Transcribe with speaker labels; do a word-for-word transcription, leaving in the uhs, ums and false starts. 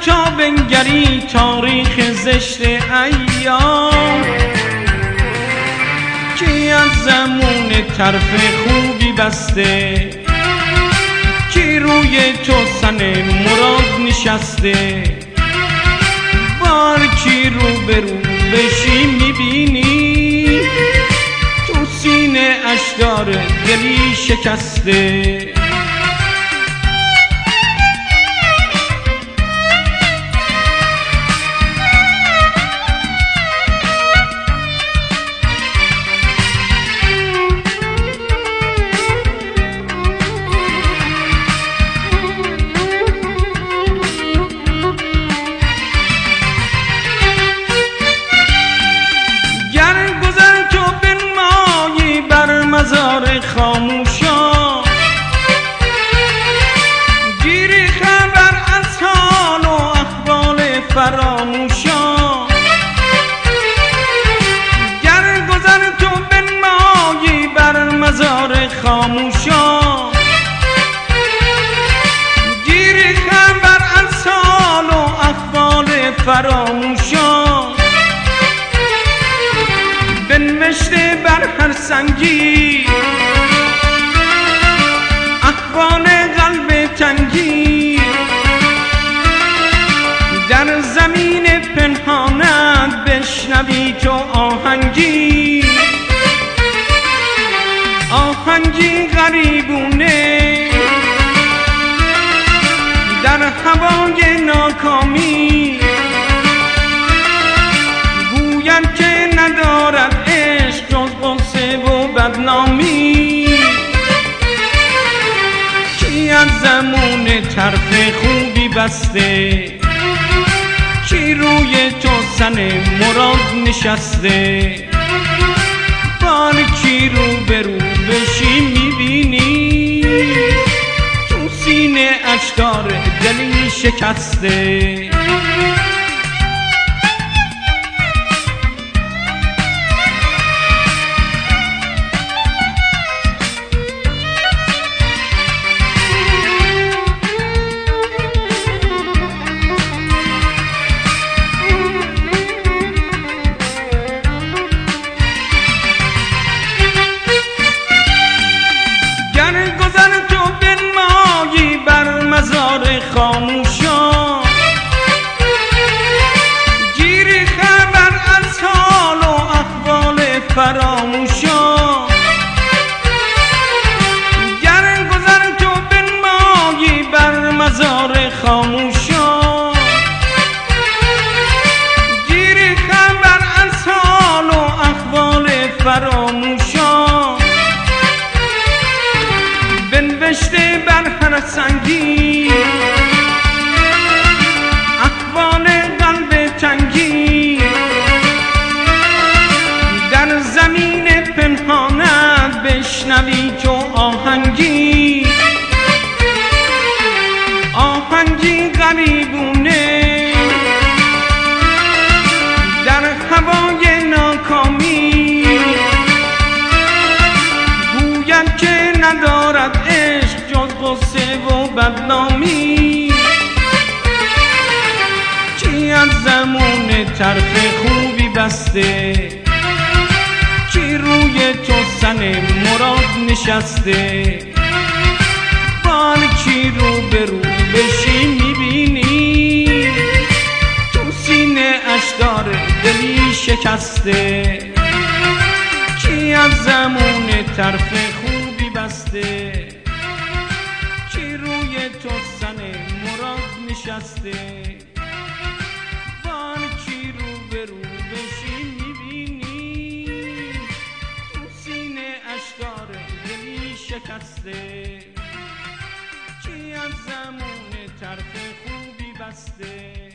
Speaker 1: تا بنگری تاریخ زشت ایام، کی از زمون طرف خوبی بسته، کی روی تو سن مراد نشسته، بار کی رو به رو بشی میبینی تو سینه اش داره دلی شکسته. مزار خاموشا گیری خبر از حال و احوال فراموشا، گر گذر تو بنمایی بر مزار خاموشا گیری خبر از حال و احوال فراموشا، بنوشته بر هر سنگی احوال قلب تنگی، در زمین پنهانت بشنوی تو آهنگی، آهنگی غریبونه در هوای ناکامی، گوید که ندارد عشق جز غصه و بدنامی، کی از زمون طرف خوبی بسته، کی روی تو سن مراد نشسته، بار کی رو به رو بشی میبینی تو سینه اش داره دلی شکسته. مزار خاموشا گیری خبر از حال و احوال فراموشا، گر گذر تو بنمایی بر مزار خاموشا گیری خبر از حال و احوال فراموشا، بنوشته بر هر سنگی احوال قلب تنگی، در زمین پنهانت بشنوی تو آهنگی، آهنگی غریبونه در هوای ناکامی، گوید که ندارد عشق جز غصه و بدنامی، کی از زمون طرف خوبی بسته، کی روی تو سن مراد نشسته، بار کی رو به رو بشی میبینی تو سینه اش داره دلی شکسته، کی از زمون طرف خوبی بسته، کی روی تو سن مراد نشسته، بار کی رو به رو بشی میبینی تو سینه اش داره دلی شکسته، کی از زمون طرف خوبی بسته.